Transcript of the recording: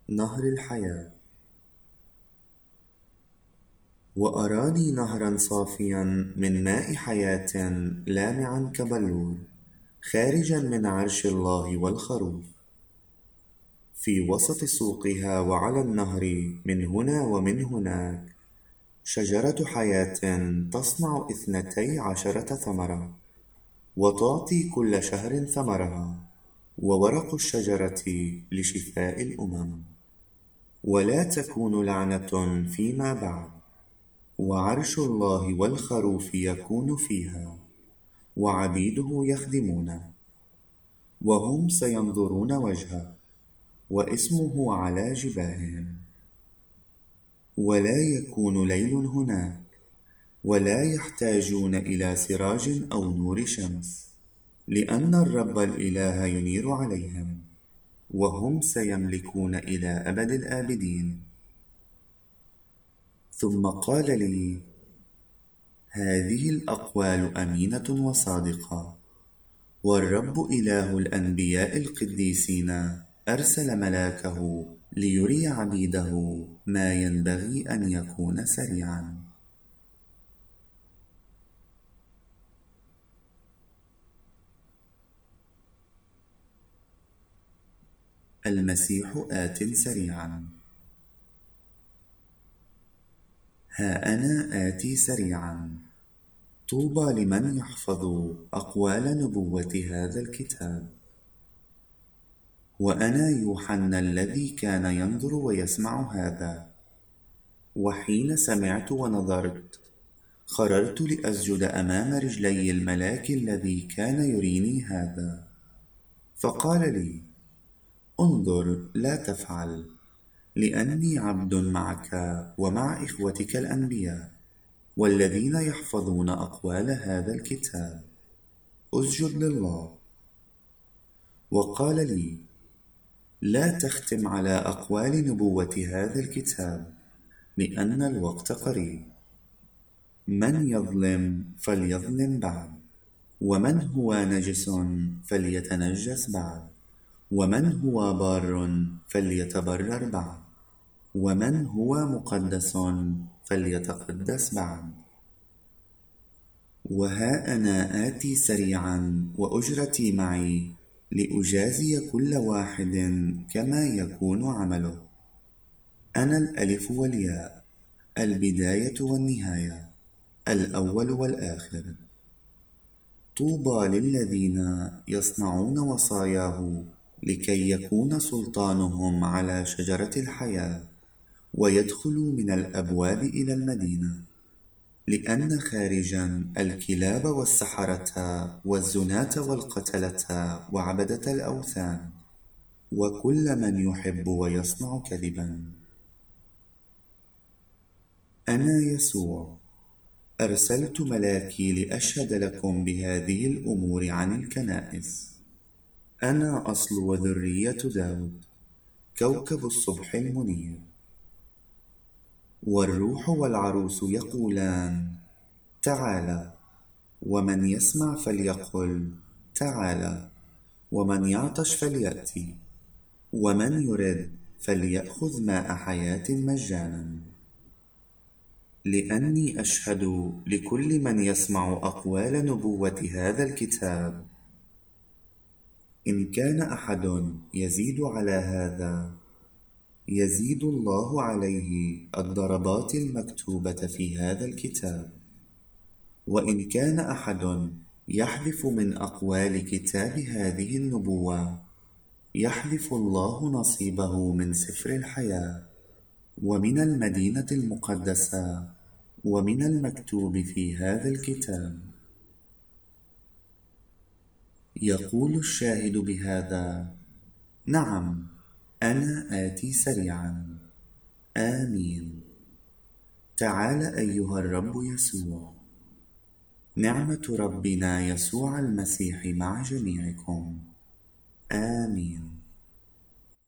نهر الحياة. وأراني نهرا صافيا من ماء حياة لامعا كبلور خارجا من عرش الله والخروف، في وسط سوقها وعلى النهر من هنا ومن هناك شجرة حياة تصنع 12 ثمرة، وتعطي كل شهر ثمرها، وورق الشجرة لشفاء الأمم. ولا تكون لعنة فيما بعد، وعرش الله والخروف يكون فيها، وعبيده يخدمونه، وهم سينظرون وجهه، واسمه على جباههم. ولا يكون ليل هناك، ولا يحتاجون إلى سراج أو نور شمس، لأن الرب الإله ينير عليهم، وهم سيملكون إلى أبد الآبدين. ثم قال لي: هذه الأقوال أمينة وصادقة، والرب إله الأنبياء القديسين أرسل ملاكه ليري عبيده ما ينبغي أن يكون سريعا. المسيح آت سريعا. ها أنا آتي سريعا. طوبى لمن يحفظ أقوال نبوة هذا الكتاب. وأنا يوحنا الذي كان ينظر ويسمع هذا، وحين سمعت ونظرت خررت لأسجد أمام رجلي الملاك الذي كان يريني هذا، فقال لي: انظر، لا تفعل، لأني عبد معك ومع إخوتك الأنبياء والذين يحفظون أقوال هذا الكتاب. اسجد لله. وقال لي: لا تختم على أقوال نبوة هذا الكتاب، لأن الوقت قريب. من يظلم فليظلم بعد، ومن هو نجس فليتنجس بعد، ومن هو بار فليتبرر بعد، ومن هو مقدس فليتقدس بعد. وها أنا آتي سريعا، وأجرتي معي، لأجازي كل واحد كما يكون عمله. أنا الألف والياء، البداية والنهاية، الأول والآخر. طوبى للذين يصنعون وصاياه، لكي يكون سلطانهم على شجرة الحياة، ويدخلوا من الأبواب إلى المدينة. لأن خارجا الكلاب والسحرة والزناة والقتلة وعبدة الأوثان، وكل من يحب ويصنع كذبا. أنا يسوع أرسلت ملاكي لأشهد لكم بهذه الأمور عن الكنائس. أنا أصل وذرية داود، كوكب الصبح المنير. والروح والعروس يقولان: تعالى. ومن يسمع فليقل: تعالى. ومن يعطش فليأتي، ومن يرد فليأخذ ماء حياة مجانا. لأني أشهد لكل من يسمع أقوال نبوة هذا الكتاب. إن كان أحد يزيد على هذا، يزيد الله عليه الضربات المكتوبة في هذا الكتاب. وإن كان أحد يحذف من أقوال كتاب هذه النبوة، يحذف الله نصيبه من سفر الحياة، ومن المدينة المقدسة، ومن المكتوب في هذا الكتاب. يقول الشاهد بهذا: نعم، أنا آتي سريعا. آمين. تعال أيها الرب يسوع. نعمة ربنا يسوع المسيح مع جميعكم. آمين.